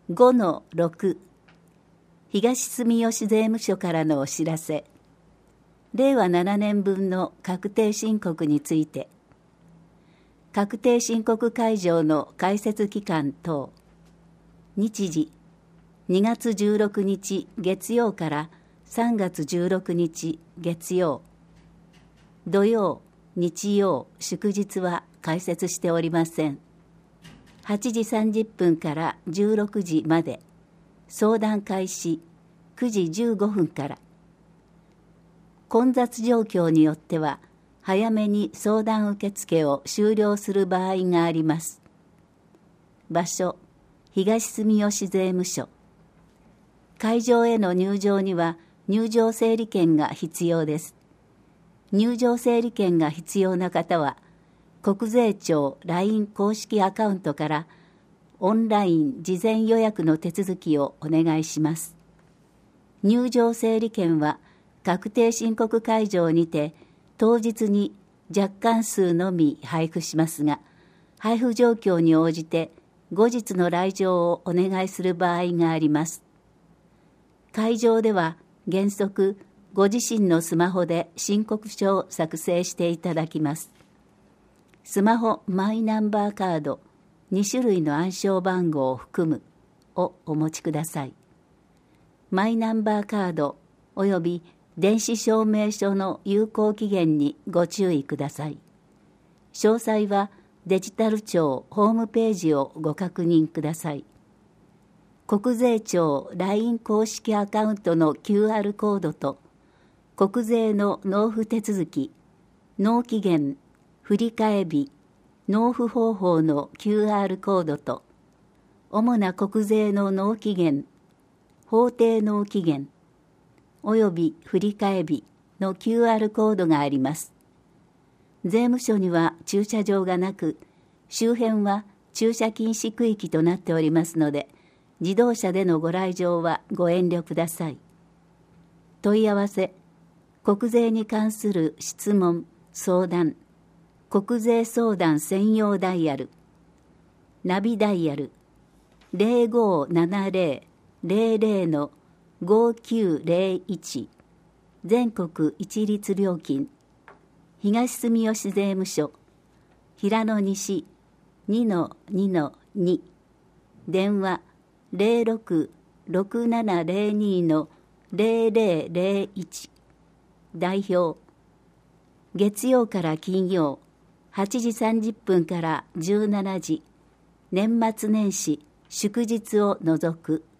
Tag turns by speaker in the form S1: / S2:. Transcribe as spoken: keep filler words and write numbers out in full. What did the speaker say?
S1: ごのろく 東住吉税務署からのお知らせ。れいわななねんぶんの確定申告について、確定申告会場の開設期間等、日時にがつじゅうろくにち月曜からさんがつじゅうろくにち月曜、土曜、日曜、祝日は開設しておりません。はちじさんじゅっぷんからじゅうろくじまで、相談開始くじじゅうごふんから。混雑状況によっては、早めに相談受付を終了する場合があります。場所、東住吉税務署。会場への入場には入場整理券が必要です。入場整理券が必要な方は、国税庁 ライン 公式アカウントからオンライン事前予約の手続きをお願いします。入場整理券は確定申告会場にて当日に若干数のみ配布しますが、配布状況に応じて後日の来場をお願いする場合があります。会場では原則ご自身のスマホで申告書を作成していただきます。スマホマイナンバーカードにしゅるいの暗証番号を含むをお持ちください。マイナンバーカードおよび電子証明書の有効期限にご注意ください。詳細はデジタル庁ホームページをご確認ください。国税庁 ライン 公式アカウントの キューアール コードと国税の納付手続き、納期限、振替日、納付方法の キューアール コードと、主な国税の納期限、法定納期限、および振替日の キューアール コードがあります。税務署には駐車場がなく、周辺は駐車禁止区域となっておりますので、自動車でのご来場はご遠慮ください。問い合わせ、国税に関する質問、相談、国税相談専用ダイヤル、ナビダイヤルゼロごななゼロ ゼロゼロ ごきゅうゼロいち、全国一律料金、東住吉税務署、平野西 にのにのに、電話ゼロろく ろくななゼロに のゼロゼロゼロいち、代表、月曜から金曜、はちじさんじゅっぷんからじゅうしちじ、年末年始、祝日を除く。